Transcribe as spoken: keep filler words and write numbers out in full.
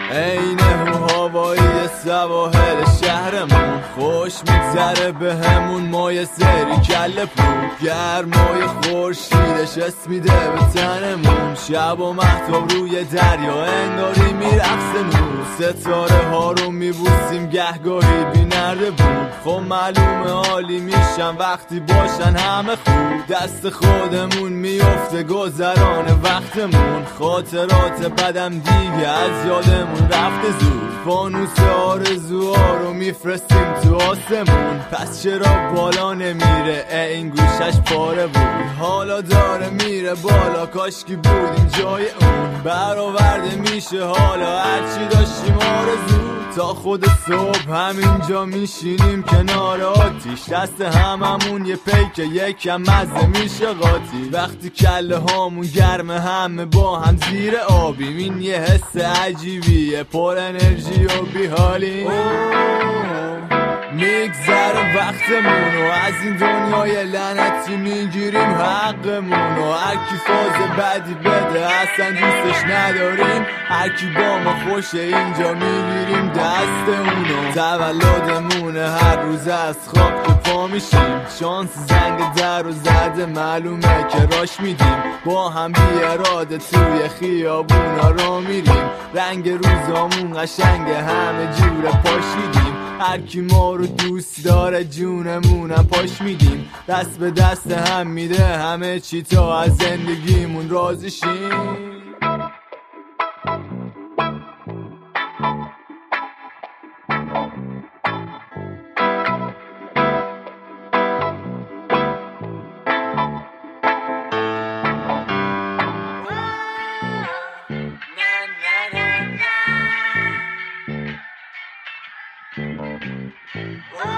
عین هوایی سواحل شهرمون خوش میگذره به همون مای سری کل پول گرمای خورشیدش اسم میده به تنمون شب و مهتاب روی دریا انگاری میرقصه نور ستاره ها رو میبوسیم گهگاهی بی نرده بود خب معلومه عالی میشن وقتی باشن همه خوب دست خودمون میفته گذران وقتمون خاطرات بدم دیگه از یادمون رفته زود فانوس آرزوها رو میفرستیم تو آسمون پس چرا بالا نمیره این گوشش پاره بود حالا داره میره بالا کاشکی بودیم جای اون برآورده میشه حالا هرچی داشتیم آرزو تا خود صبح همینجا میشینیم کنار آتیش دست هممون یه پیک یکم مزه میشه قاطی وقتی کله هامون گرمه همه با هم زیر آبیم این یه حس عجیبیه پر انرژی و بیحالی میگذره وقتمون و از این دنیای لعنتی میگیریم حقمون و هر کی فاز بدی بده اصلا دوستش نداریم هر کی با ما خوشه اینجا میگیریم دست اونو تولدمونه هر روز از خواب که پا میشیم شانس زنگ در رو زده معلومه که راش میدیم با هم بی اراده توی خیابونا را میریم رنگ روزامون قشنگه همه جور پاشیدیم هر کی ما رو دوست داره جونمونم پاش میدیم دست به دست هم میده همه چی تا از زندگیمون راضی شیم Oh